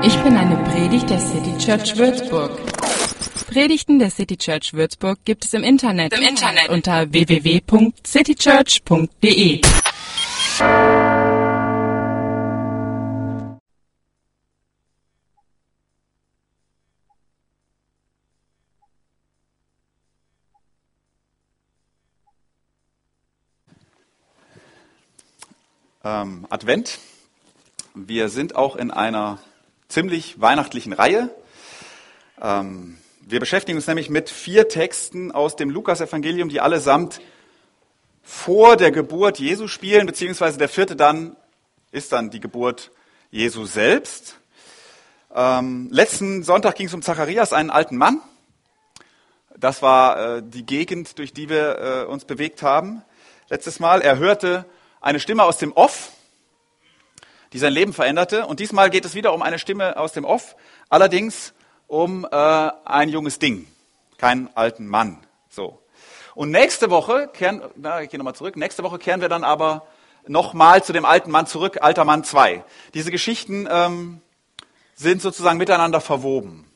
Ich bin eine Predigt der City Church Würzburg. Predigten der City Church Würzburg gibt es im Internet unter www.citychurch.de. Advent. Wir sind auch in einer ziemlich weihnachtlichen Reihe. Wir beschäftigen uns nämlich mit 4 Texten aus dem Lukas-Evangelium, die allesamt vor der Geburt Jesu spielen, beziehungsweise der 4. ist dann die Geburt Jesu selbst. Letzten Sonntag ging es um Zacharias, einen alten Mann. Das war die Gegend, durch die wir uns bewegt haben. Letztes Mal, er hörte eine Stimme aus dem Off, die sein Leben veränderte. Und diesmal geht es wieder um eine Stimme aus dem Off, allerdings um ein junges Ding, keinen alten Mann. So. Und nächste Woche nächste Woche kehren wir dann aber nochmal zu dem alten Mann zurück, alter Mann 2. Diese Geschichten sind sozusagen miteinander verwoben.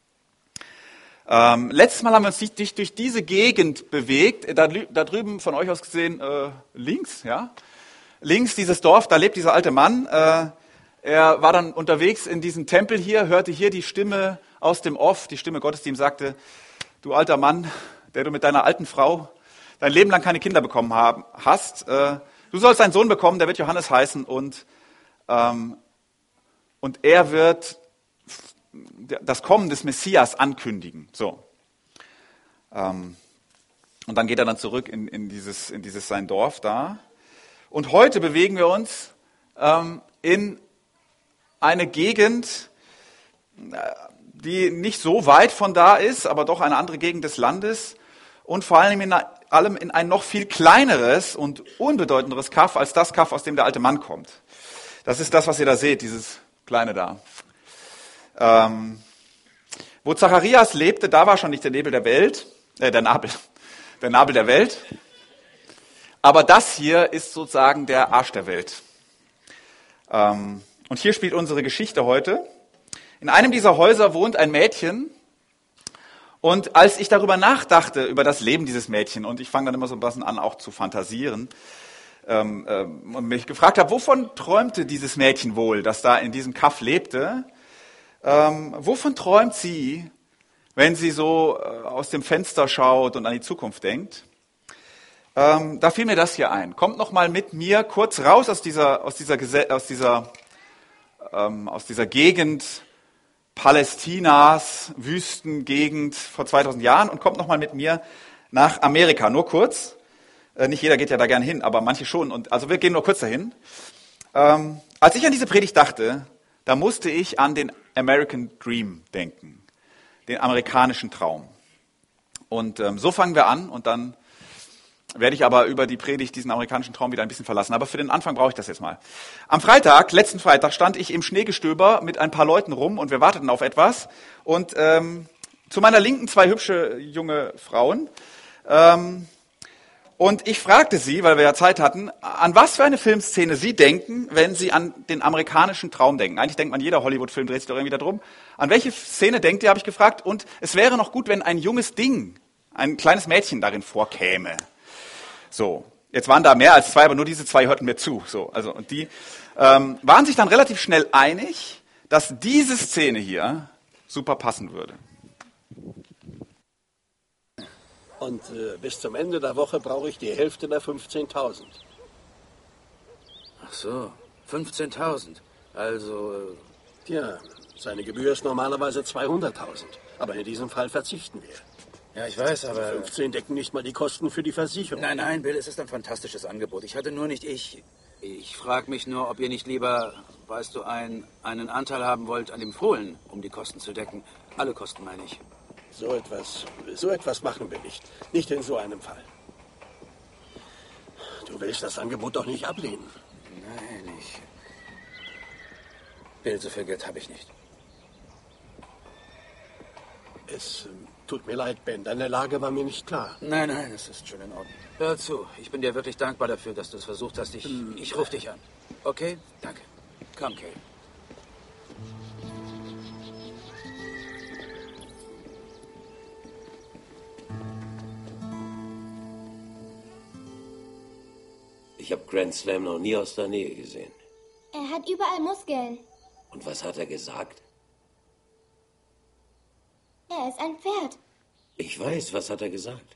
Letztes Mal haben wir uns durch diese Gegend bewegt, da drüben von euch aus gesehen links, ja. Links dieses Dorf, da lebt dieser alte Mann. Er war dann unterwegs in diesem Tempel hier, hörte hier die Stimme aus dem Off, die Stimme Gottes, die ihm sagte, du alter Mann, der du mit deiner alten Frau dein Leben lang keine Kinder bekommen hast, du sollst einen Sohn bekommen, der wird Johannes heißen und er wird das Kommen des Messias ankündigen. So. Und dann geht er dann zurück in dieses sein Dorf da. Und heute bewegen wir uns in eine Gegend, die nicht so weit von da ist, aber doch eine andere Gegend des Landes und vor allem in ein noch viel kleineres und unbedeutenderes Kaff als das Kaff, aus dem der alte Mann kommt. Das ist das, was ihr da seht, dieses kleine da. Wo Zacharias lebte, da war schon nicht der Nebel der Welt, der Nabel der Welt. Aber das hier ist sozusagen der Arsch der Welt. Und hier spielt unsere Geschichte heute. In einem dieser Häuser wohnt ein Mädchen. Und als ich darüber nachdachte, über das Leben dieses Mädchen, und ich fange dann immer so ein bisschen an, auch zu fantasieren, und mich gefragt habe, wovon träumte dieses Mädchen wohl, das da in diesem Kaff lebte? Wovon träumt sie, wenn sie so aus dem Fenster schaut und an die Zukunft denkt? Da fiel mir das hier ein. Kommt noch mal mit mir kurz raus aus dieser Gegend Palästinas, Wüstengegend vor 2000 Jahren und kommt noch mal mit mir nach Amerika. Nur kurz. Nicht jeder geht ja da gern hin, aber manche schon. Also wir gehen nur kurz dahin. Als ich an diese Predigt dachte, da musste ich an den American Dream denken, den amerikanischen Traum. Und so fangen wir an und dann werde ich aber über die Predigt diesen amerikanischen Traum wieder ein bisschen verlassen. Aber für den Anfang brauche ich das jetzt mal. Letzten Freitag, stand ich im Schneegestöber mit ein paar Leuten rum und wir warteten auf etwas. Und zu meiner Linken 2 hübsche junge Frauen. Und ich fragte sie, weil wir ja Zeit hatten, an was für eine Filmszene sie denken, wenn sie an den amerikanischen Traum denken. Eigentlich denkt man, jeder Hollywood-Film dreht sich doch irgendwie darum. An welche Szene denkt ihr, habe ich gefragt. Und es wäre noch gut, wenn ein junges Ding, ein kleines Mädchen darin vorkäme. So, jetzt waren da mehr als 2, aber nur diese 2 hörten mir zu. So, also und die waren sich dann relativ schnell einig, dass diese Szene hier super passen würde. Und bis zum Ende der Woche brauche ich die Hälfte der 15.000. Ach so, 15.000. Also... Tja, seine Gebühr ist normalerweise 200.000. Aber in diesem Fall verzichten wir. Ja, ich weiß, aber... 15 decken nicht mal die Kosten für die Versicherung. Nein, Bill, es ist ein fantastisches Angebot. Ich hatte nur nicht... Ich frage mich nur, ob ihr nicht lieber, weißt du, einen Anteil haben wollt an dem Fohlen, um die Kosten zu decken. Alle Kosten, meine ich. So etwas machen wir nicht. Nicht in so einem Fall. Du willst das Angebot doch nicht ablehnen. Nein, Bill, so viel Geld habe ich nicht. Es tut mir leid, Ben. Deine Lage war mir nicht klar. Nein, es ist schon in Ordnung. Hör zu, ich bin dir wirklich dankbar dafür, dass du es versucht hast. Ich rufe dich an. Okay? Danke. Komm, Kay. Ich habe Grand Slam noch nie aus der Nähe gesehen. Er hat überall Muskeln. Und was hat er gesagt? Er ist ein Pferd. Ich weiß, was hat er gesagt?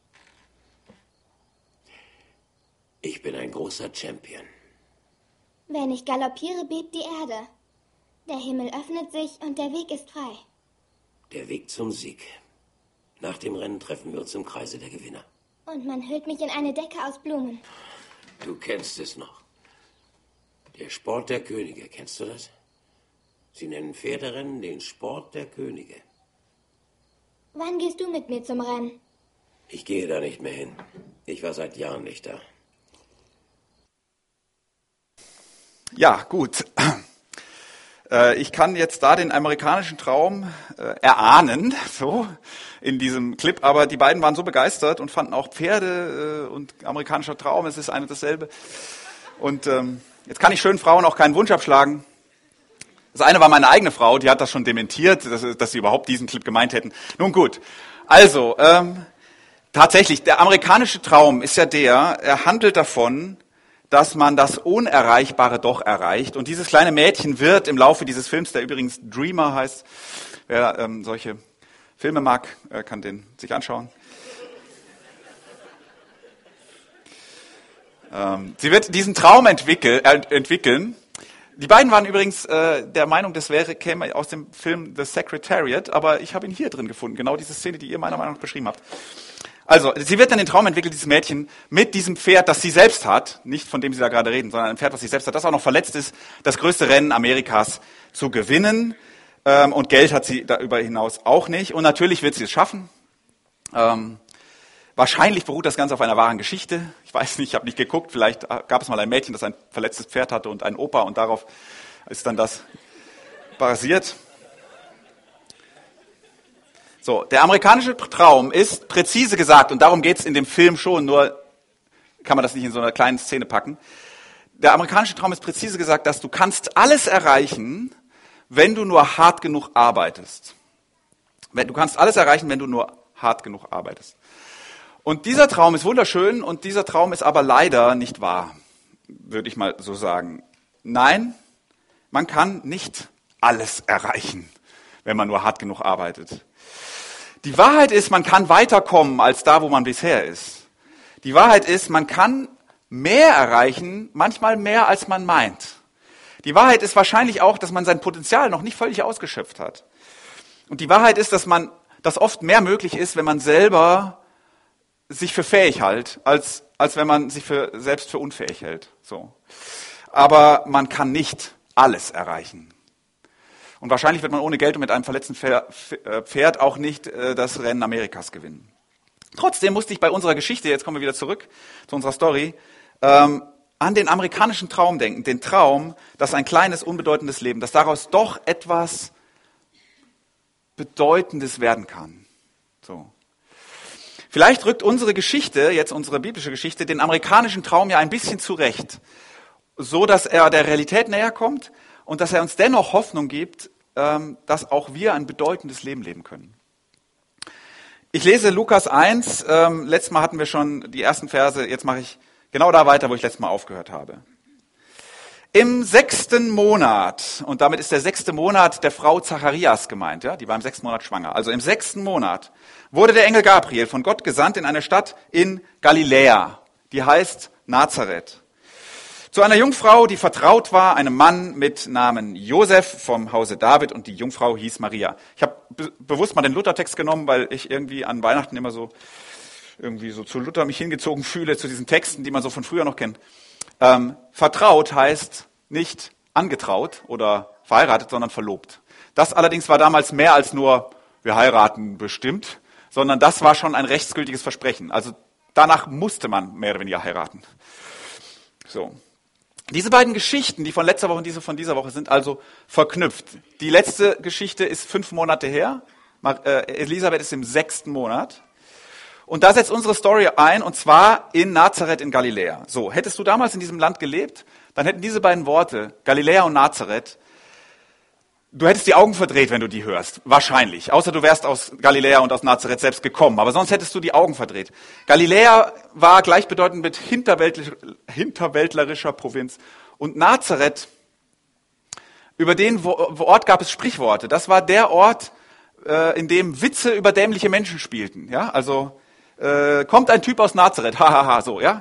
Ich bin ein großer Champion. Wenn ich galoppiere, bebt die Erde. Der Himmel öffnet sich und der Weg ist frei. Der Weg zum Sieg. Nach dem Rennen treffen wir uns im Kreise der Gewinner. Und man hüllt mich in eine Decke aus Blumen. Du kennst es noch. Der Sport der Könige, kennst du das? Sie nennen Pferderennen den Sport der Könige. Wann gehst du mit mir zum Rennen? Ich gehe da nicht mehr hin. Ich war seit Jahren nicht da. Ja, gut. Ich kann jetzt da den amerikanischen Traum erahnen, so in diesem Clip, aber die beiden waren so begeistert und fanden auch Pferde und amerikanischer Traum, es ist ein und dasselbe. Und jetzt kann ich schönen Frauen auch keinen Wunsch abschlagen. Das eine war meine eigene Frau, die hat das schon dementiert, dass sie überhaupt diesen Clip gemeint hätten. Nun gut, also tatsächlich, der amerikanische Traum ist ja er handelt davon, dass man das Unerreichbare doch erreicht. Und dieses kleine Mädchen wird im Laufe dieses Films, der übrigens Dreamer heißt, wer solche Filme mag, kann den sich anschauen. Sie wird diesen Traum entwickeln. Die beiden waren übrigens der Meinung, das käme aus dem Film The Secretariat, aber ich habe ihn hier drin gefunden, genau diese Szene, die ihr meiner Meinung nach beschrieben habt. Also, sie wird dann den Traum entwickeln, dieses Mädchen, mit diesem Pferd, das sie selbst hat, nicht von dem sie da gerade reden, sondern ein Pferd, was sie selbst hat, das auch noch verletzt ist, das größte Rennen Amerikas zu gewinnen. Und Geld hat sie darüber hinaus auch nicht. Und natürlich wird sie es schaffen. Wahrscheinlich beruht das Ganze auf einer wahren Geschichte. Ich weiß nicht, ich habe nicht geguckt. Vielleicht gab es mal ein Mädchen, das ein verletztes Pferd hatte und einen Opa und darauf ist dann das basiert. So, der amerikanische Traum ist präzise gesagt, und darum geht es in dem Film schon, nur kann man das nicht in so einer kleinen Szene packen. Der amerikanische Traum ist präzise gesagt, dass du kannst alles erreichen, wenn du nur hart genug arbeitest. Du kannst alles erreichen, wenn du nur hart genug arbeitest. Und dieser Traum ist wunderschön und dieser Traum ist aber leider nicht wahr, würde ich mal so sagen. Nein, man kann nicht alles erreichen, wenn man nur hart genug arbeitet. Die Wahrheit ist, man kann weiterkommen als da, wo man bisher ist. Die Wahrheit ist, man kann mehr erreichen, manchmal mehr als man meint. Die Wahrheit ist wahrscheinlich auch, dass man sein Potenzial noch nicht völlig ausgeschöpft hat. Und die Wahrheit ist, dass oft mehr möglich ist, wenn man selber sich für fähig hält, als wenn man sich selbst für unfähig hält. So. Aber man kann nicht alles erreichen. Und wahrscheinlich wird man ohne Geld und mit einem verletzten Pferd auch nicht das Rennen Amerikas gewinnen. Trotzdem musste ich bei unserer Geschichte, jetzt kommen wir wieder zurück zu unserer Story, an den amerikanischen Traum denken. Den Traum, dass ein kleines, unbedeutendes Leben, dass daraus doch etwas Bedeutendes werden kann. So. Vielleicht rückt unsere Geschichte, jetzt unsere biblische Geschichte, den amerikanischen Traum ja ein bisschen zurecht, so dass er der Realität näher kommt und dass er uns dennoch Hoffnung gibt, dass auch wir ein bedeutendes Leben leben können. Ich lese Lukas 1, letztes Mal hatten wir schon die ersten Verse, jetzt mache ich genau da weiter, wo ich letztes Mal aufgehört habe. Im 6. Monat, und damit ist der 6. Monat der Frau Zacharias gemeint, ja, die war im 6. Monat schwanger. Also im 6. Monat wurde der Engel Gabriel von Gott gesandt in eine Stadt in Galiläa, die heißt Nazareth. Zu einer Jungfrau, die vertraut war, einem Mann mit Namen Josef vom Hause David, und die Jungfrau hieß Maria. Ich habe bewusst mal den Luthertext genommen, weil ich irgendwie an Weihnachten immer so zu Luther mich hingezogen fühle, zu diesen Texten, die man so von früher noch kennt. Vertraut heißt nicht angetraut oder verheiratet, sondern verlobt. Das allerdings war damals mehr als nur, wir heiraten bestimmt, sondern das war schon ein rechtsgültiges Versprechen. Also danach musste man mehr oder weniger heiraten. So. Diese beiden Geschichten, die von letzter Woche und diese von dieser Woche, sind also verknüpft. Die letzte Geschichte ist 5 Monate her. Elisabeth ist im 6. Monat. Und da setzt unsere Story ein, und zwar in Nazareth in Galiläa. So, hättest du damals in diesem Land gelebt, dann hätten diese beiden Worte, Galiläa und Nazareth, Du hättest die Augen verdreht, wenn du die hörst. Wahrscheinlich. Außer du wärst aus Galiläa und aus Nazareth selbst gekommen. Aber sonst hättest du die Augen verdreht. Galiläa war gleichbedeutend mit hinterwäldlerischer Provinz. Und Nazareth, über den Ort gab es Sprichworte. Das war der Ort, in dem Witze über dämliche Menschen spielten. Ja, also kommt ein Typ aus Nazareth, hahaha, so, ja.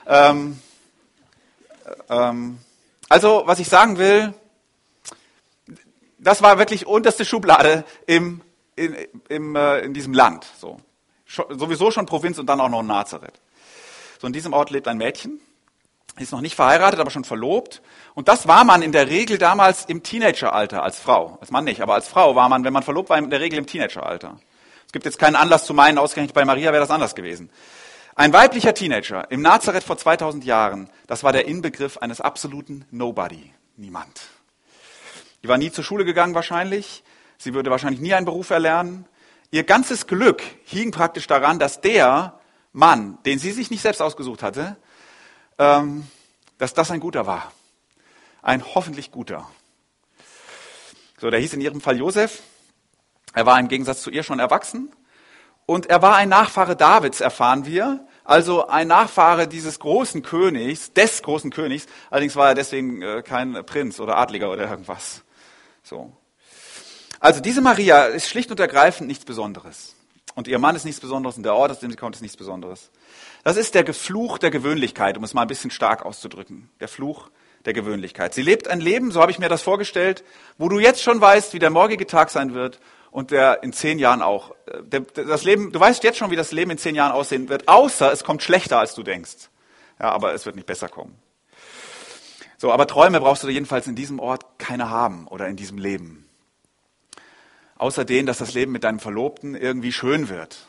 Also, was ich sagen will, das war wirklich unterste Schublade in diesem Land. So. Sowieso schon Provinz und dann auch noch Nazareth. So, in diesem Ort lebt ein Mädchen, ist noch nicht verheiratet, aber schon verlobt. Und das war man in der Regel damals im Teenageralter als Frau. Als Mann nicht, aber als Frau war man, wenn man verlobt war, in der Regel im Teenageralter. Es gibt jetzt keinen Anlass zu meinen, ausgerechnet bei Maria wäre das anders gewesen. Ein weiblicher Teenager im Nazareth vor 2000 Jahren, das war der Inbegriff eines absoluten Nobody. Niemand. Die war nie zur Schule gegangen wahrscheinlich. Sie würde wahrscheinlich nie einen Beruf erlernen. Ihr ganzes Glück hing praktisch daran, dass der Mann, den sie sich nicht selbst ausgesucht hatte, dass das ein guter war. Ein hoffentlich guter. So, der hieß in ihrem Fall Josef. Er war im Gegensatz zu ihr schon erwachsen. Und er war ein Nachfahre Davids, erfahren wir. Also ein Nachfahre dieses großen Königs, des großen Königs. Allerdings war er deswegen kein Prinz oder Adliger oder irgendwas. So. Also diese Maria ist schlicht und ergreifend nichts Besonderes. Und ihr Mann ist nichts Besonderes und der Ort, aus dem sie kommt, ist nichts Besonderes. Das ist der Fluch der Gewöhnlichkeit, um es mal ein bisschen stark auszudrücken. Der Fluch der Gewöhnlichkeit. Sie lebt ein Leben, so habe ich mir das vorgestellt, wo du jetzt schon weißt, wie der morgige Tag sein wird und der in 10 Jahren auch. Das Leben, du weißt jetzt schon, wie das Leben in 10 Jahren aussehen wird, außer es kommt schlechter, als du denkst. Ja, aber es wird nicht besser kommen. So, aber Träume brauchst du jedenfalls in diesem Ort keine haben oder in diesem Leben. Außer denen, dass das Leben mit deinem Verlobten irgendwie schön wird.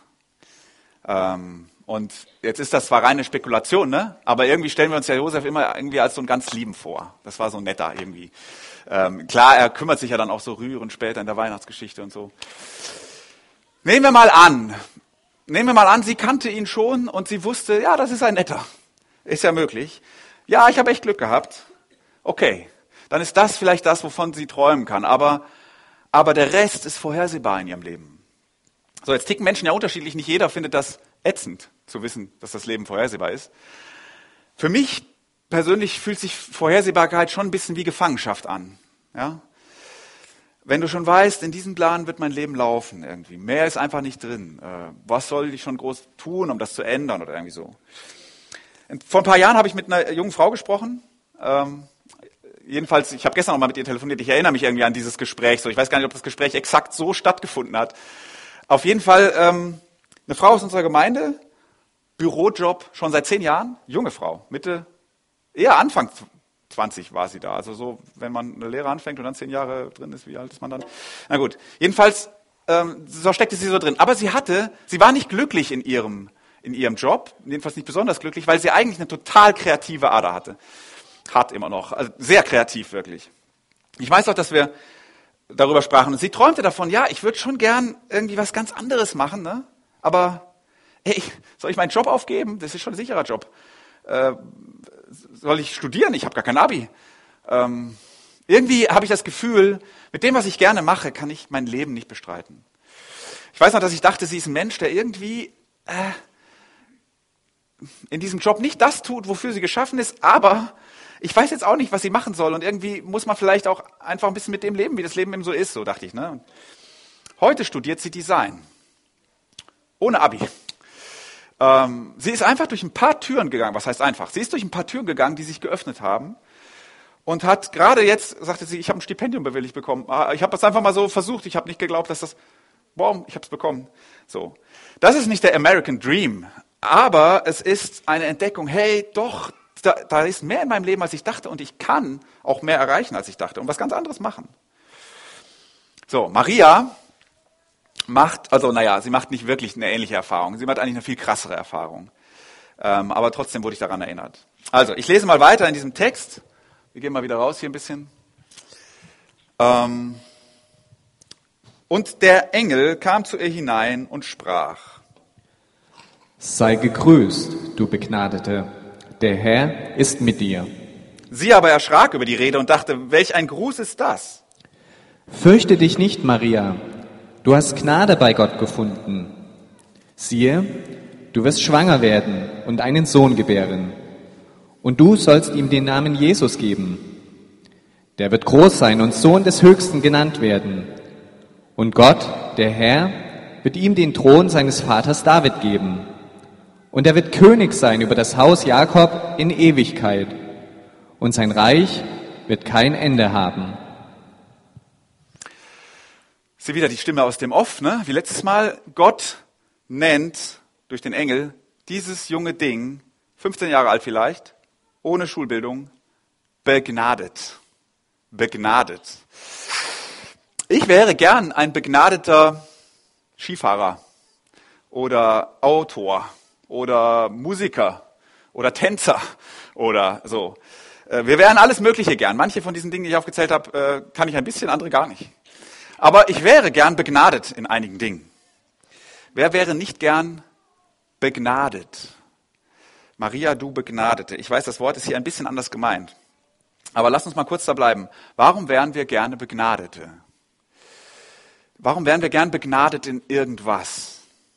Und jetzt ist das zwar reine Spekulation, ne? Aber irgendwie stellen wir uns ja Josef immer irgendwie als so einen ganz Lieben vor. Das war so netter irgendwie. Klar, er kümmert sich ja dann auch so rührend später in der Weihnachtsgeschichte und so. Nehmen wir mal an, sie kannte ihn schon und sie wusste, ja, das ist ein netter. Ist ja möglich. Ja, ich habe echt Glück gehabt. Okay, dann ist das vielleicht das, wovon sie träumen kann. Aber der Rest ist vorhersehbar in ihrem Leben. So, jetzt ticken Menschen ja unterschiedlich. Nicht jeder findet das ätzend, zu wissen, dass das Leben vorhersehbar ist. Für mich persönlich fühlt sich Vorhersehbarkeit schon ein bisschen wie Gefangenschaft an. Ja? Wenn du schon weißt, in diesem Plan wird mein Leben laufen irgendwie. Mehr ist einfach nicht drin. Was soll ich schon groß tun, um das zu ändern oder irgendwie so. Vor ein paar Jahren habe ich mit einer jungen Frau gesprochen. Jedenfalls, ich habe gestern noch mal mit ihr telefoniert. Ich erinnere mich irgendwie an dieses Gespräch. So, ich weiß gar nicht, ob das Gespräch exakt so stattgefunden hat. Auf jeden Fall eine Frau aus unserer Gemeinde, Bürojob schon seit 10 Jahren, junge Frau, eher Anfang 20 war sie da. Also so, wenn man eine Lehre anfängt und dann 10 Jahre drin ist, wie alt ist man dann? Na gut, jedenfalls, so steckte sie so drin. Aber sie war nicht glücklich in ihrem Job, jedenfalls nicht besonders glücklich, weil sie eigentlich eine total kreative Ader hatte. Hat immer noch, also sehr kreativ wirklich. Ich weiß auch, dass wir darüber sprachen und sie träumte davon, ja, ich würde schon gern irgendwie was ganz anderes machen, ne? Aber hey, soll ich meinen Job aufgeben? Das ist schon ein sicherer Job. Soll ich studieren? Ich habe gar kein Abi. Irgendwie habe ich das Gefühl, mit dem, was ich gerne mache, kann ich mein Leben nicht bestreiten. Ich weiß noch, dass ich dachte, sie ist ein Mensch, der irgendwie in diesem Job nicht das tut, wofür sie geschaffen ist, aber ich weiß jetzt auch nicht, was sie machen soll. Und irgendwie muss man vielleicht auch einfach ein bisschen mit dem leben, wie das Leben eben so ist, so dachte ich. Ne? Und heute studiert sie Design. Ohne Abi. Sie ist einfach durch ein paar Türen gegangen. Was heißt einfach? Sie ist durch ein paar Türen gegangen, die sich geöffnet haben. Und hat gerade jetzt, sagte sie, ich habe ein Stipendium bewilligt bekommen. Ich habe das einfach mal so versucht. Ich habe nicht geglaubt, dass das, ich habe es bekommen. So, das ist nicht der American Dream. Aber es ist eine Entdeckung, hey, doch, da ist mehr in meinem Leben, als ich dachte. Und ich kann auch mehr erreichen, als ich dachte. Und was ganz anderes machen. So, Maria sie macht nicht wirklich eine ähnliche Erfahrung. Sie macht eigentlich eine viel krassere Erfahrung. Aber trotzdem wurde ich daran erinnert. Also, ich lese mal weiter in diesem Text. Wir gehen mal wieder raus hier ein bisschen. Und der Engel kam zu ihr hinein und sprach: Sei gegrüßt, du Begnadete, der Herr ist mit dir. Sie aber erschrak über die Rede und dachte, welch ein Gruß ist das? Fürchte dich nicht, Maria, du hast Gnade bei Gott gefunden. Siehe, du wirst schwanger werden und einen Sohn gebären. Und du sollst ihm den Namen Jesus geben. Der wird groß sein und Sohn des Höchsten genannt werden. Und Gott, der Herr, wird ihm den Thron seines Vaters David geben. Und er wird König sein über das Haus Jakob in Ewigkeit. Und sein Reich wird kein Ende haben. Sie wieder die Stimme aus dem Off, ne? Wie letztes Mal. Gott nennt durch den Engel dieses junge Ding, 15 Jahre alt vielleicht, ohne Schulbildung, begnadet. Begnadet. Ich wäre gern ein begnadeter Skifahrer oder Autor oder Musiker oder Tänzer oder so. Wir wären alles Mögliche gern. Manche von diesen Dingen, die ich aufgezählt habe, kann ich ein bisschen, andere gar nicht. Aber ich wäre gern begnadet in einigen Dingen. Wer wäre nicht gern begnadet? Maria, du Begnadete. Ich weiß, das Wort ist hier ein bisschen anders gemeint. Aber lass uns mal kurz da bleiben. Warum wären wir gerne Begnadete? Warum wären wir gern begnadet in irgendwas?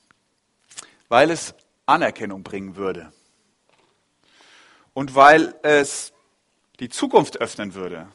Weil es Anerkennung bringen würde. Und weil es die Zukunft öffnen würde.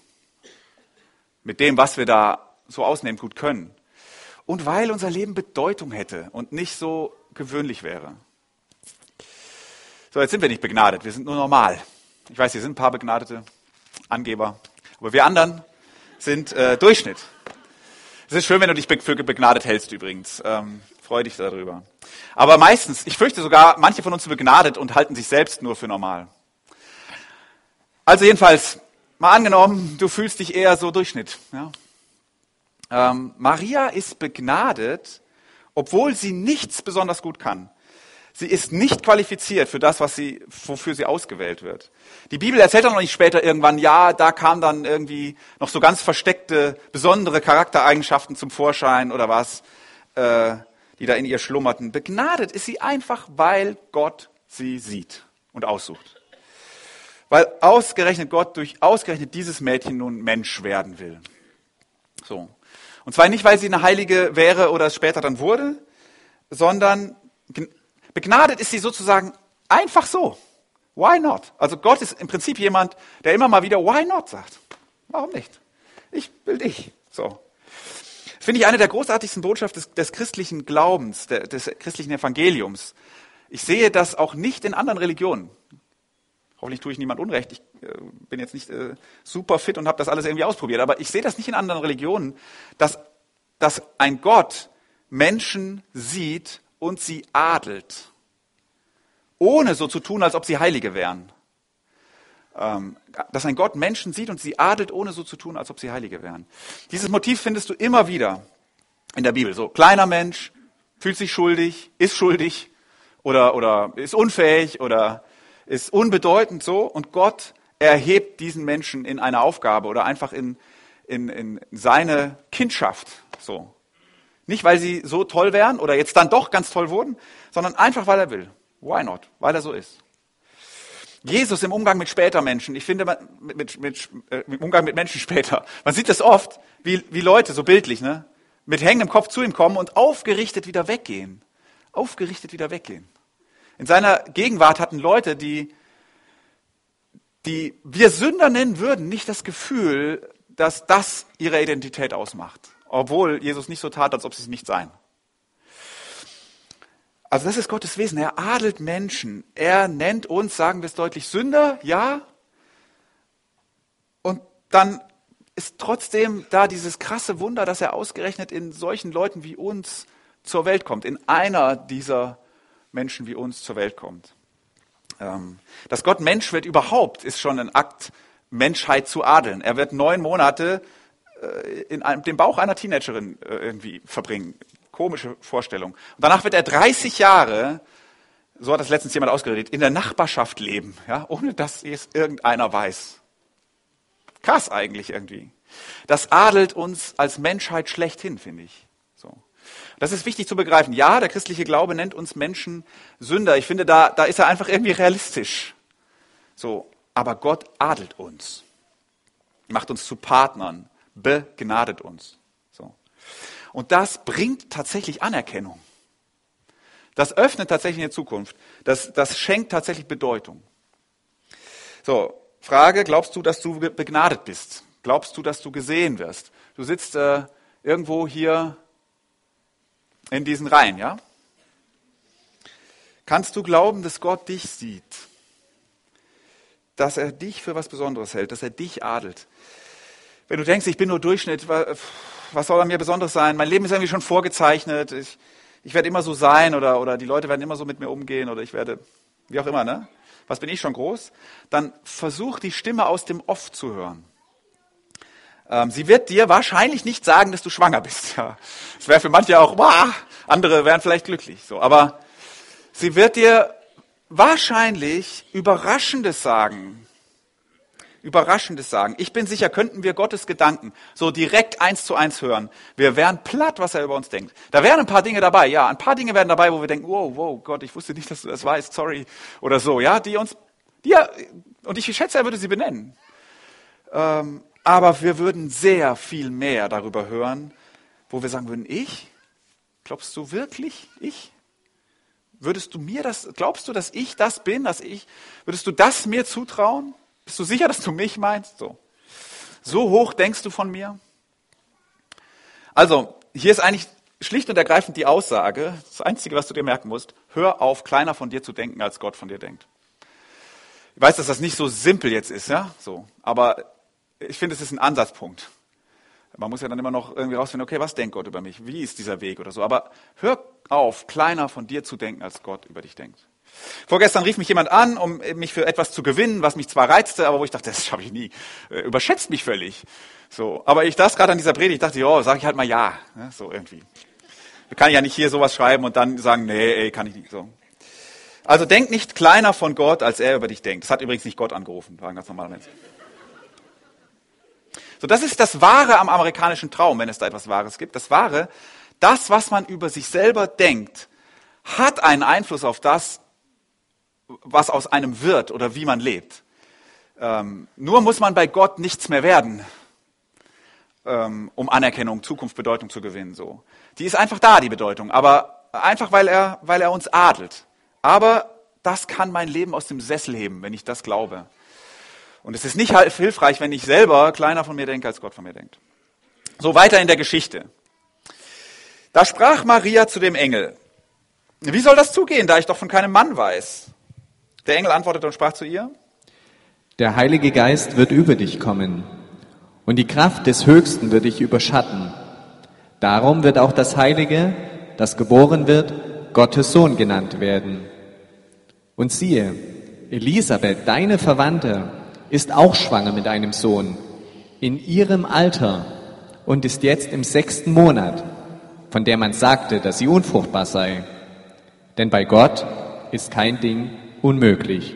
Mit dem, was wir da so ausnehmend gut können. Und weil unser Leben Bedeutung hätte und nicht so gewöhnlich wäre. So, jetzt sind wir nicht begnadet, wir sind nur normal. Ich weiß, hier sind ein paar begnadete Angeber, aber wir anderen sind Durchschnitt. Es ist schön, wenn du dich für begnadet hältst übrigens. Freu dich darüber. Aber meistens, ich fürchte sogar, manche von uns sind begnadet und halten sich selbst nur für normal. Also jedenfalls, mal angenommen, du fühlst dich eher so Durchschnitt. Ja? Maria ist begnadet, obwohl sie nichts besonders gut kann. Sie ist nicht qualifiziert für das, wofür sie ausgewählt wird. Die Bibel erzählt auch noch nicht später irgendwann, ja, da kamen dann irgendwie noch so ganz versteckte, besondere Charaktereigenschaften zum Vorschein oder was, die da in ihr schlummerten. Begnadet ist sie einfach, weil Gott sie sieht und aussucht. Weil ausgerechnet Gott durch ausgerechnet dieses Mädchen nun Mensch werden will. So. Und zwar nicht, weil sie eine Heilige wäre oder es später dann wurde, sondern begnadet ist sie sozusagen einfach so. Why not? Also Gott ist im Prinzip jemand, der immer mal wieder why not sagt. Warum nicht? Ich will dich. So. Das finde ich eine der großartigsten Botschaften des christlichen Glaubens, des christlichen Evangeliums. Ich sehe das auch nicht in anderen Religionen. Hoffentlich tue ich niemand Unrecht. Ich bin jetzt nicht super fit und habe das alles irgendwie ausprobiert. Aber ich sehe das nicht in anderen Religionen, dass ein Gott Menschen sieht und sie adelt. Ohne so zu tun, als ob sie Heilige wären. Dass ein Gott Menschen sieht und sie adelt, ohne so zu tun, als ob sie Heilige wären. Dieses Motiv findest du immer wieder in der Bibel. So, kleiner Mensch, fühlt sich schuldig oder ist unfähig oder ist unbedeutend so. Und Gott erhebt diesen Menschen in eine Aufgabe oder einfach in seine Kindschaft. So. Nicht, weil sie so toll wären oder jetzt dann doch ganz toll wurden, sondern einfach, weil er will. Why not? Weil er so ist. Jesus im Umgang mit später Menschen, ich finde, im Umgang mit Menschen später, man sieht das oft, wie Leute, so bildlich, ne, mit hängendem Kopf zu ihm kommen und aufgerichtet wieder weggehen. Aufgerichtet wieder weggehen. In seiner Gegenwart hatten Leute, die wir Sünder nennen würden, nicht das Gefühl, dass das ihre Identität ausmacht. Obwohl Jesus nicht so tat, als ob sie es nicht seien. Also das ist Gottes Wesen. Er adelt Menschen. Er nennt uns, sagen wir es deutlich, Sünder, ja. Und dann ist trotzdem da dieses krasse Wunder, dass er ausgerechnet in solchen Leuten wie uns zur Welt kommt. In einer dieser Menschen wie uns zur Welt kommt. Dass Gott Mensch wird überhaupt, ist schon ein Akt, Menschheit zu adeln. Er wird 9 Monate in dem Bauch einer Teenagerin irgendwie verbringen. Komische Vorstellung. Und danach wird er 30 Jahre, so hat das letztens jemand ausgeredet, in der Nachbarschaft leben, ja, ohne dass es irgendeiner weiß. Krass eigentlich irgendwie. Das adelt uns als Menschheit schlechthin, finde ich. So. Das ist wichtig zu begreifen. Ja, der christliche Glaube nennt uns Menschen Sünder. Ich finde, da ist er einfach irgendwie realistisch. So, aber Gott adelt uns, macht uns zu Partnern, begnadet uns. Und das bringt tatsächlich Anerkennung. Das öffnet tatsächlich eine Zukunft. Das schenkt tatsächlich Bedeutung. So, Frage, glaubst du, dass du begnadet bist? Glaubst du, dass du gesehen wirst? Du sitzt irgendwo hier in diesen Reihen, ja? Kannst du glauben, dass Gott dich sieht? Dass er dich für was Besonderes hält, dass er dich adelt? Wenn du denkst, ich bin nur Durchschnitt, was soll an mir Besonderes sein? Mein Leben ist irgendwie schon vorgezeichnet. Ich werde immer so sein oder die Leute werden immer so mit mir umgehen oder ich werde, wie auch immer, ne? Was bin ich schon groß? Dann versuch die Stimme aus dem Off zu hören. Sie wird dir wahrscheinlich nicht sagen, dass du schwanger bist. Ja. Das wäre für manche auch, andere wären vielleicht glücklich. So, aber sie wird dir wahrscheinlich Überraschendes sagen. Überraschendes sagen. Ich bin sicher, könnten wir Gottes Gedanken so direkt 1:1 hören. Wir wären platt, was er über uns denkt. Da wären ein paar Dinge dabei, ja. Ein paar Dinge wären dabei, wo wir denken, wow, Gott, ich wusste nicht, dass du das weißt, sorry. Oder so, ja. Und ich schätze, er würde sie benennen. Aber wir würden sehr viel mehr darüber hören, wo wir sagen würden, ich? Glaubst du wirklich? Ich? Glaubst du, dass ich das bin? Würdest du das mir zutrauen? Bist du sicher, dass du mich meinst? So hoch denkst du von mir? Also, hier ist eigentlich schlicht und ergreifend die Aussage, das Einzige, was du dir merken musst, hör auf, kleiner von dir zu denken, als Gott von dir denkt. Ich weiß, dass das nicht so simpel jetzt ist, ja, so, aber ich finde, es ist ein Ansatzpunkt. Man muss ja dann immer noch irgendwie rausfinden, okay, was denkt Gott über mich? Wie ist dieser Weg oder so? Aber hör auf, kleiner von dir zu denken, als Gott über dich denkt. Vorgestern rief mich jemand an, um mich für etwas zu gewinnen, was mich zwar reizte, aber wo ich dachte, das schaffe ich nie. Überschätzt mich völlig. So, aber ich saß gerade an dieser Predigt, ich dachte, sage ich halt mal ja. So irgendwie. Ich kann ja nicht hier sowas schreiben und dann sagen, nee, kann ich nicht. So. Also denk nicht kleiner von Gott, als er über dich denkt. Das hat übrigens nicht Gott angerufen, war ein ganz normaler Mensch. So, das ist das Wahre am amerikanischen Traum, wenn es da etwas Wahres gibt. Das Wahre, das, was man über sich selber denkt, hat einen Einfluss auf das, was aus einem wird oder wie man lebt. Nur muss man bei Gott nichts mehr werden, um Anerkennung, Zukunft, Bedeutung zu gewinnen. So. Die ist einfach da, die Bedeutung, aber einfach, weil er uns adelt. Aber das kann mein Leben aus dem Sessel heben, wenn ich das glaube. Und es ist nicht hilfreich, wenn ich selber kleiner von mir denke, als Gott von mir denkt. So, weiter in der Geschichte. Da sprach Maria zu dem Engel: Wie soll das zugehen, da ich doch von keinem Mann weiß? Der Engel antwortete und sprach zu ihr: Der Heilige Geist wird über dich kommen, und die Kraft des Höchsten wird dich überschatten. Darum wird auch das Heilige, das geboren wird, Gottes Sohn genannt werden. Und siehe, Elisabeth, deine Verwandte, ist auch schwanger mit einem Sohn, in ihrem Alter, und ist jetzt im 6. Monat, von der man sagte, dass sie unfruchtbar sei. Denn bei Gott ist kein Ding unmöglich.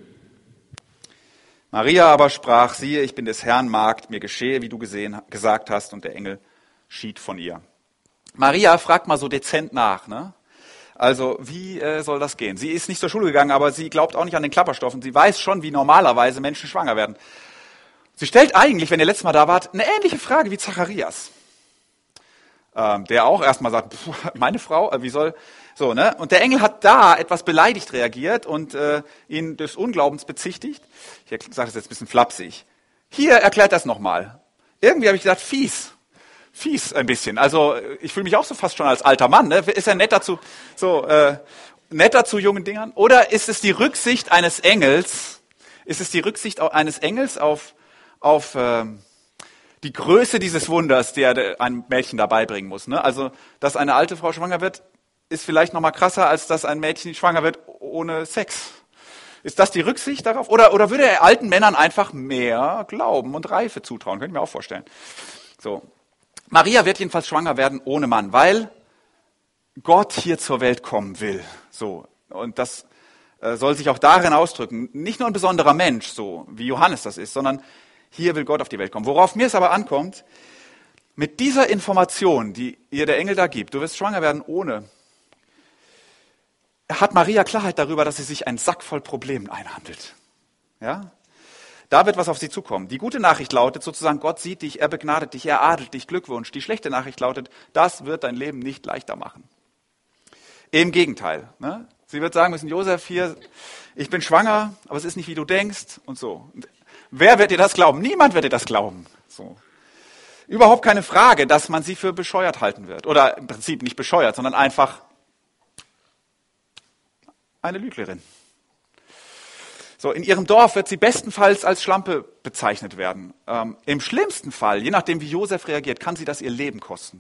Maria aber sprach: Siehe, ich bin des Herrn Magd, mir geschehe, wie du gesagt hast, und der Engel schied von ihr. Maria fragt mal so dezent nach, ne? Also, wie soll das gehen? Sie ist nicht zur Schule gegangen, aber sie glaubt auch nicht an den Klapperstoffen. Sie weiß schon, wie normalerweise Menschen schwanger werden. Sie stellt eigentlich, wenn ihr letztes Mal da wart, eine ähnliche Frage wie Zacharias. Der auch erstmal sagt, meine Frau, wie soll... So, ne? Und der Engel hat da etwas beleidigt reagiert und ihn des Unglaubens bezichtigt. Ich sage das jetzt ein bisschen flapsig. Hier erklärt das nochmal. Irgendwie habe ich gesagt, fies ein bisschen. Also ich fühle mich auch so fast schon als alter Mann. Ne? Ist er netter zu jungen Dingern? Oder ist es die Rücksicht eines Engels? Ist es die Rücksicht eines Engels auf die Größe dieses Wunders, der ein Mädchen dabei bringen muss? Ne? Also, dass eine alte Frau schwanger wird, ist vielleicht noch mal krasser, als dass ein Mädchen schwanger wird ohne Sex. Ist das die Rücksicht darauf? Oder würde er alten Männern einfach mehr Glauben und Reife zutrauen? Könnte ich mir auch vorstellen. So. Maria wird jedenfalls schwanger werden ohne Mann, weil Gott hier zur Welt kommen will. So. Und das soll sich auch darin ausdrücken. Nicht nur ein besonderer Mensch, so wie Johannes das ist, sondern hier will Gott auf die Welt kommen. Worauf mir es aber ankommt, mit dieser Information, die ihr der Engel da gibt, du wirst schwanger werden ohne, hat Maria Klarheit darüber, dass sie sich einen Sack voll Problemen einhandelt. Ja? Da wird was auf sie zukommen. Die gute Nachricht lautet sozusagen, Gott sieht dich, er begnadet dich, er adelt dich, Glückwunsch. Die schlechte Nachricht lautet, das wird dein Leben nicht leichter machen. Im Gegenteil. Ne? Sie wird sagen müssen, Josef, hier, ich bin schwanger, aber es ist nicht, wie du denkst und so. Und wer wird dir das glauben? Niemand wird dir das glauben. So. Überhaupt keine Frage, dass man sie für bescheuert halten wird. Oder im Prinzip nicht bescheuert, sondern einfach eine Lügnerin. So, in ihrem Dorf wird sie bestenfalls als Schlampe bezeichnet werden. Im schlimmsten Fall, je nachdem wie Josef reagiert, kann sie das ihr Leben kosten.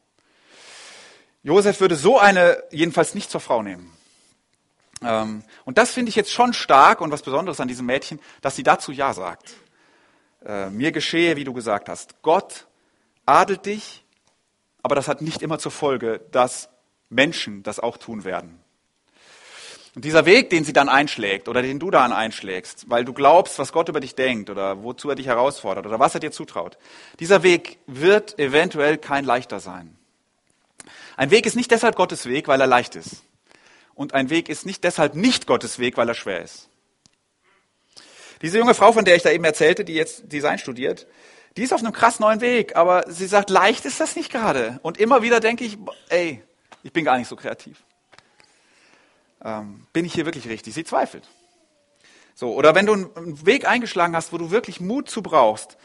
Josef würde so eine jedenfalls nicht zur Frau nehmen. Und das finde ich jetzt schon stark und was Besonderes an diesem Mädchen, dass sie dazu Ja sagt. Mir geschehe, wie du gesagt hast. Gott adelt dich, aber das hat nicht immer zur Folge, dass Menschen das auch tun werden. Und dieser Weg, den sie dann einschlägt oder den du dann einschlägst, weil du glaubst, was Gott über dich denkt oder wozu er dich herausfordert oder was er dir zutraut, dieser Weg wird eventuell kein leichter sein. Ein Weg ist nicht deshalb Gottes Weg, weil er leicht ist. Und ein Weg ist nicht deshalb nicht Gottes Weg, weil er schwer ist. Diese junge Frau, von der ich da eben erzählte, die jetzt Design studiert, die ist auf einem krass neuen Weg, aber sie sagt, leicht ist das nicht gerade. Und immer wieder denke ich, ey, ich bin gar nicht so kreativ. Bin ich hier wirklich richtig? Sie zweifelt. So, oder wenn du einen Weg eingeschlagen hast, wo du wirklich Mut zu brauchst,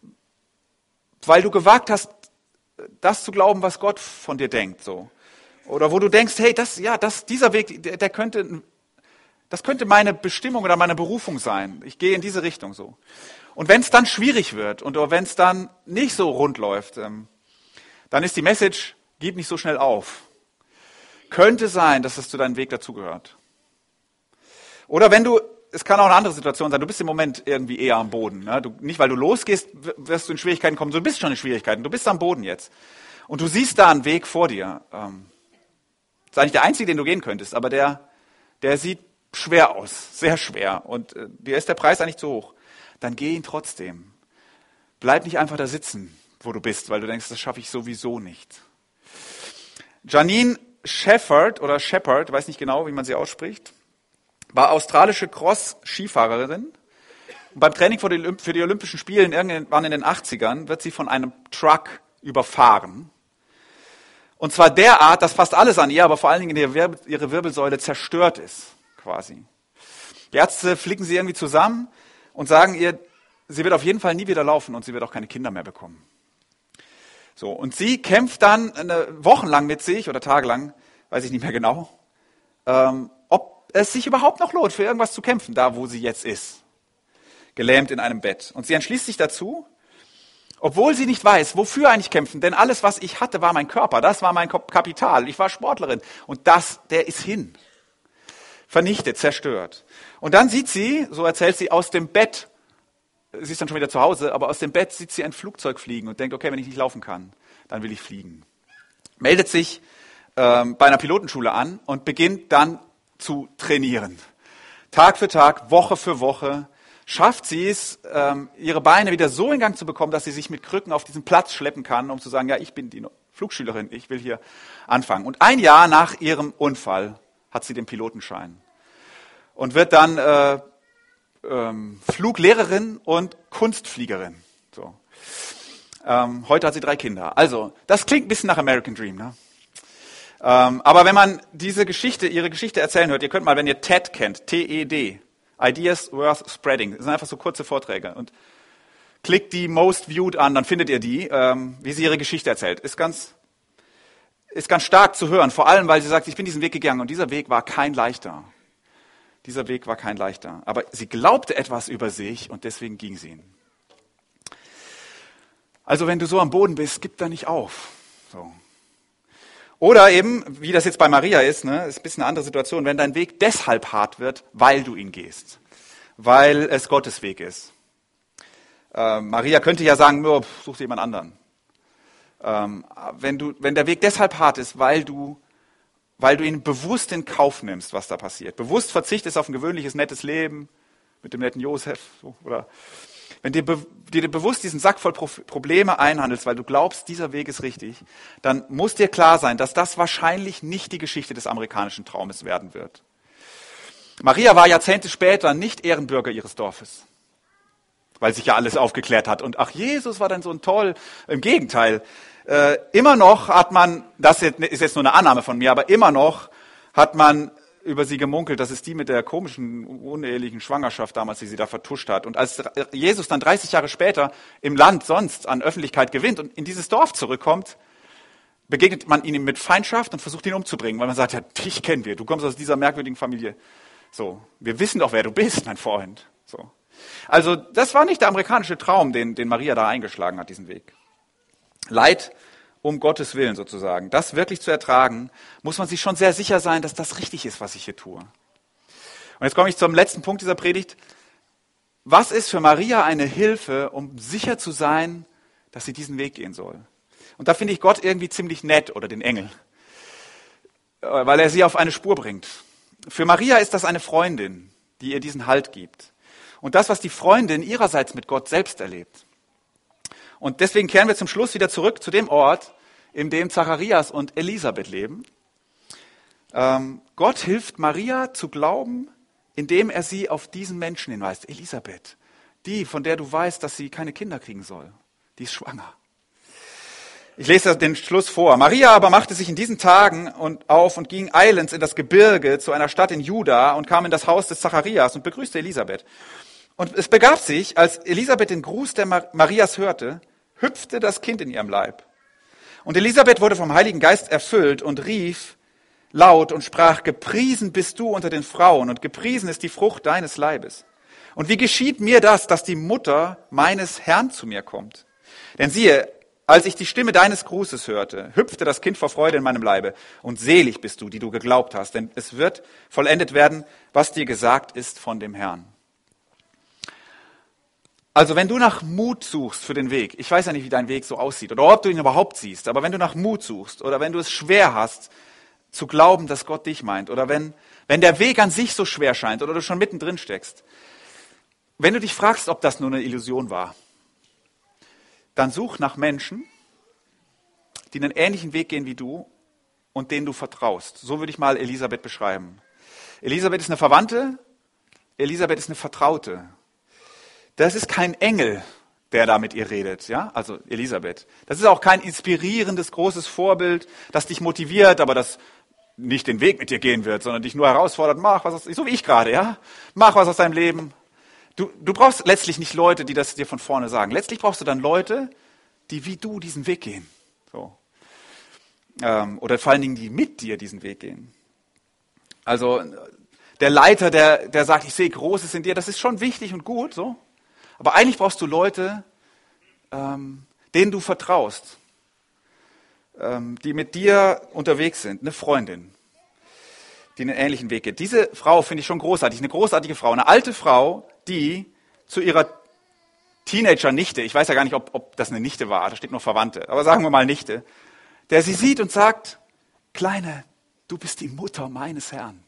weil du gewagt hast, das zu glauben, was Gott von dir denkt, so. Oder wo du denkst, hey, dieser Weg, das könnte meine Bestimmung oder meine Berufung sein. Ich gehe in diese Richtung so. Und wenn es dann schwierig wird und wenn es dann nicht so rund läuft, dann ist die Message, gib nicht so schnell auf. Könnte sein, dass es zu deinem Weg dazugehört. Oder es kann auch eine andere Situation sein, du bist im Moment irgendwie eher am Boden. Ne? Nicht, weil du losgehst, wirst du in Schwierigkeiten kommen, sondern du bist schon in Schwierigkeiten, du bist am Boden jetzt. Und du siehst da einen Weg vor dir. Das ist eigentlich der einzige, den du gehen könntest, aber der sieht schwer aus, sehr schwer. Und dir ist der Preis eigentlich zu hoch. Dann geh ihn trotzdem. Bleib nicht einfach da sitzen, wo du bist, weil du denkst, das schaffe ich sowieso nicht. Janine Shepherd, weiß nicht genau, wie man sie ausspricht, war australische Cross-Skifahrerin. Und beim Training für die Olympischen Spielen irgendwann in den 80ern wird sie von einem Truck überfahren. Und zwar derart, dass fast alles an ihr, aber vor allen Dingen ihre Wirbelsäule zerstört ist, quasi. Die Ärzte flicken sie irgendwie zusammen und sagen ihr, sie wird auf jeden Fall nie wieder laufen und sie wird auch keine Kinder mehr bekommen. So, und sie kämpft dann wochenlang mit sich oder tagelang, weiß ich nicht mehr genau, ob es sich überhaupt noch lohnt, für irgendwas zu kämpfen, da wo sie jetzt ist. Gelähmt in einem Bett. Und sie entschließt sich dazu, obwohl sie nicht weiß, wofür eigentlich kämpfen, denn alles, was ich hatte, war mein Körper, das war mein Kapital, ich war Sportlerin und der ist hin. Vernichtet, zerstört. Und dann sieht sie, so erzählt sie, aus dem Bett, sie ist dann schon wieder zu Hause, aber aus dem Bett sieht sie ein Flugzeug fliegen und denkt, okay, wenn ich nicht laufen kann, dann will ich fliegen. Meldet sich bei einer Pilotenschule an und beginnt dann zu trainieren. Tag für Tag, Woche für Woche schafft sie es, ihre Beine wieder so in Gang zu bekommen, dass sie sich mit Krücken auf diesen Platz schleppen kann, um zu sagen, ja, ich bin die Flugschülerin, ich will hier anfangen. Und ein Jahr nach ihrem Unfall hat sie den Pilotenschein und wird dann Fluglehrerin und Kunstfliegerin. So. Heute hat sie 3 Kinder. Also, das klingt ein bisschen nach American Dream, ne? Aber wenn man ihre Geschichte erzählen hört, ihr könnt mal, wenn ihr TED kennt, TED, Ideas Worth Spreading, das sind einfach so kurze Vorträge und klickt die Most Viewed an, dann findet ihr die, wie sie ihre Geschichte erzählt. Ist ganz stark zu hören, vor allem, weil sie sagt, ich bin diesen Weg gegangen und dieser Weg war kein leichter. Dieser Weg war kein leichter. Aber sie glaubte etwas über sich und deswegen ging sie ihn. Also wenn du so am Boden bist, gib da nicht auf. So. Oder eben, wie das jetzt bei Maria ist, ne, ist ein bisschen eine andere Situation, wenn dein Weg deshalb hart wird, weil du ihn gehst. Weil es Gottes Weg ist. Maria könnte ja sagen, oh, such dir jemand anderen. Wenn der Weg deshalb hart ist, weil du ihn bewusst in Kauf nimmst, was da passiert. Bewusst verzichtest auf ein gewöhnliches, nettes Leben mit dem netten Josef. So, oder wenn dir bewusst diesen Sack voll Probleme einhandelst, weil du glaubst, dieser Weg ist richtig, dann muss dir klar sein, dass das wahrscheinlich nicht die Geschichte des amerikanischen Traumes werden wird. Maria war Jahrzehnte später nicht Ehrenbürger ihres Dorfes. weil sich ja alles aufgeklärt hat. Und ach, Jesus war dann so toll. Im Gegenteil, immer noch hat man, das ist jetzt nur eine Annahme von mir, aber immer noch hat man über sie gemunkelt, das ist die mit der komischen, unehelichen Schwangerschaft damals, die sie da vertuscht hat. Und als Jesus dann 30 Jahre später im Land sonst an Öffentlichkeit gewinnt und in dieses Dorf zurückkommt, begegnet man ihm mit Feindschaft und versucht ihn umzubringen, weil man sagt, ja, dich kennen wir, du kommst aus dieser merkwürdigen Familie. So, wir wissen doch, wer du bist, mein Freund. So. Also das war nicht der amerikanische Traum, den Maria da eingeschlagen hat, diesen Weg. Leid um Gottes Willen sozusagen, das wirklich zu ertragen, muss man sich schon sehr sicher sein, dass das richtig ist, was ich hier tue. Und jetzt komme ich zum letzten Punkt dieser Predigt. Was ist für Maria eine Hilfe, um sicher zu sein, dass sie diesen Weg gehen soll? Und da finde ich Gott irgendwie ziemlich nett, oder den Engel, weil er sie auf eine Spur bringt. Für Maria ist das eine Freundin, die ihr diesen Halt gibt. Und das, was die Freundin ihrerseits mit Gott selbst erlebt. Und deswegen kehren wir zum Schluss wieder zurück zu dem Ort, in dem Zacharias und Elisabeth leben. Gott hilft Maria zu glauben, indem er sie auf diesen Menschen hinweist. Elisabeth, die, von der du weißt, dass sie keine Kinder kriegen soll, die ist schwanger. Ich lese den Schluss vor. Maria aber machte sich in diesen Tagen auf und ging eilends in das Gebirge zu einer Stadt in Juda und kam in das Haus des Zacharias und begrüßte Elisabeth. Und es begab sich, als Elisabeth den Gruß der Marias hörte, hüpfte das Kind in ihrem Leib. Und Elisabeth wurde vom Heiligen Geist erfüllt und rief laut und sprach, gepriesen bist du unter den Frauen und gepriesen ist die Frucht deines Leibes. Und wie geschieht mir das, dass die Mutter meines Herrn zu mir kommt? Denn siehe, als ich die Stimme deines Grußes hörte, hüpfte das Kind vor Freude in meinem Leibe. Und selig bist du, die du geglaubt hast, denn es wird vollendet werden, was dir gesagt ist von dem Herrn. Also wenn du nach Mut suchst für den Weg, ich weiß ja nicht, wie dein Weg so aussieht oder ob du ihn überhaupt siehst, aber wenn du nach Mut suchst oder wenn du es schwer hast, zu glauben, dass Gott dich meint oder wenn der Weg an sich so schwer scheint oder du schon mittendrin steckst, wenn du dich fragst, ob das nur eine Illusion war, dann such nach Menschen, die einen ähnlichen Weg gehen wie du und denen du vertraust. So würde ich mal Elisabeth beschreiben. Elisabeth ist eine Verwandte, Elisabeth ist eine Vertraute. Das ist kein Engel, der da mit ihr redet, ja? Also Elisabeth. Das ist auch kein inspirierendes, großes Vorbild, das dich motiviert, aber das nicht den Weg mit dir gehen wird, sondern dich nur herausfordert, mach was aus, so wie ich gerade, ja? Mach was aus deinem Leben. Du brauchst letztlich nicht Leute, die das dir von vorne sagen. Letztlich brauchst du dann Leute, die wie du diesen Weg gehen. So. Oder vor allen Dingen, die mit dir diesen Weg gehen. Also der Leiter, der sagt, ich sehe Großes in dir, das ist schon wichtig und gut, so. Aber eigentlich brauchst du Leute, denen du vertraust, die mit dir unterwegs sind, eine Freundin, die einen ähnlichen Weg geht. Diese Frau finde ich schon großartig, eine großartige Frau, eine alte Frau, die zu ihrer Teenager-Nichte, ich weiß ja gar nicht, ob das eine Nichte war, da steht nur Verwandte, aber sagen wir mal Nichte, der sie sieht und sagt, Kleine, du bist die Mutter meines Herrn.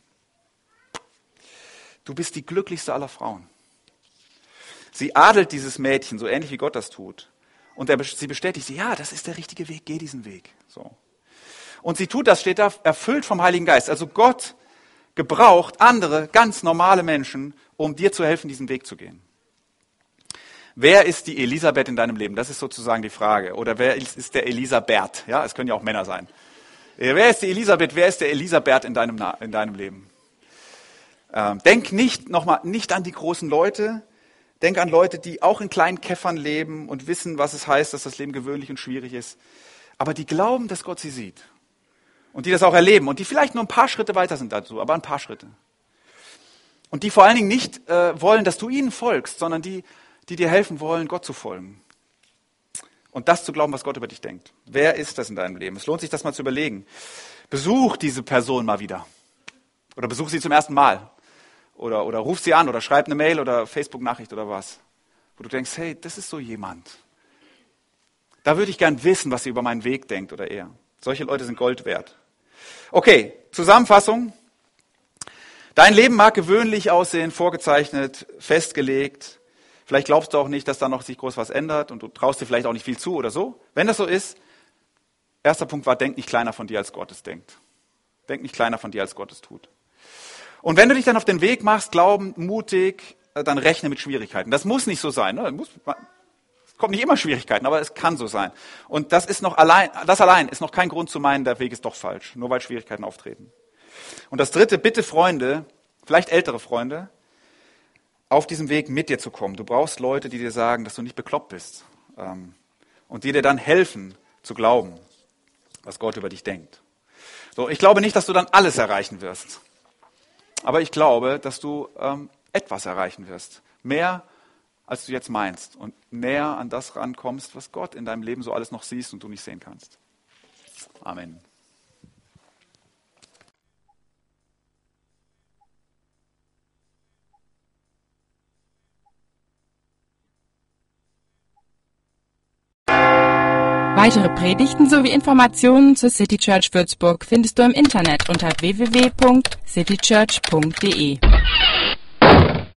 Du bist die glücklichste aller Frauen. Sie adelt dieses Mädchen, so ähnlich wie Gott das tut. Und sie bestätigt sie, ja, das ist der richtige Weg, geh diesen Weg. So. Und sie tut das, steht da, erfüllt vom Heiligen Geist. Also Gott gebraucht andere, ganz normale Menschen, um dir zu helfen, diesen Weg zu gehen. Wer ist die Elisabeth in deinem Leben? Das ist sozusagen die Frage. Oder wer ist der Elisabert? Ja, es können ja auch Männer sein. Wer ist die Elisabeth? Wer ist der Elisabert in deinem Leben? Denk nicht an die großen Leute. Denk an Leute, die auch in kleinen Käffern leben und wissen, was es heißt, dass das Leben gewöhnlich und schwierig ist. Aber die glauben, dass Gott sie sieht. Und die das auch erleben. Und die vielleicht nur ein paar Schritte weiter sind dazu, aber ein paar Schritte. Und die vor allen Dingen nicht wollen, dass du ihnen folgst, sondern die dir helfen wollen, Gott zu folgen. Und das zu glauben, was Gott über dich denkt. Wer ist das in deinem Leben? Es lohnt sich, das mal zu überlegen. Besuch diese Person mal wieder. Oder besuch sie zum ersten Mal. Oder ruf sie an oder schreib eine Mail oder Facebook-Nachricht oder was. Wo du denkst, hey, das ist so jemand. Da würde ich gern wissen, was sie über meinen Weg denkt oder er. Solche Leute sind Gold wert. Okay, Zusammenfassung. Dein Leben mag gewöhnlich aussehen, vorgezeichnet, festgelegt. Vielleicht glaubst du auch nicht, dass da noch sich groß was ändert und du traust dir vielleicht auch nicht viel zu oder so. Wenn das so ist, erster Punkt war, denk nicht kleiner von dir, als Gott es denkt. Denk nicht kleiner von dir, als Gott es tut. Und wenn du dich dann auf den Weg machst, glaubend, mutig, dann rechne mit Schwierigkeiten. Das muss nicht so sein. Ne? Es kommt nicht immer Schwierigkeiten, aber es kann so sein. Und das allein ist noch kein Grund zu meinen, der Weg ist doch falsch, nur weil Schwierigkeiten auftreten. Und das Dritte, bitte Freunde, vielleicht ältere Freunde, auf diesem Weg mit dir zu kommen. Du brauchst Leute, die dir sagen, dass du nicht bekloppt bist und die dir dann helfen zu glauben, was Gott über dich denkt. So, ich glaube nicht, dass du dann alles erreichen wirst, aber ich glaube, dass du etwas erreichen wirst. Mehr, als du jetzt meinst und näher an das rankommst, was Gott in deinem Leben so alles noch siehst und du nicht sehen kannst. Amen. Weitere Predigten sowie Informationen zur City Church Würzburg findest du im Internet unter www.citychurch.de.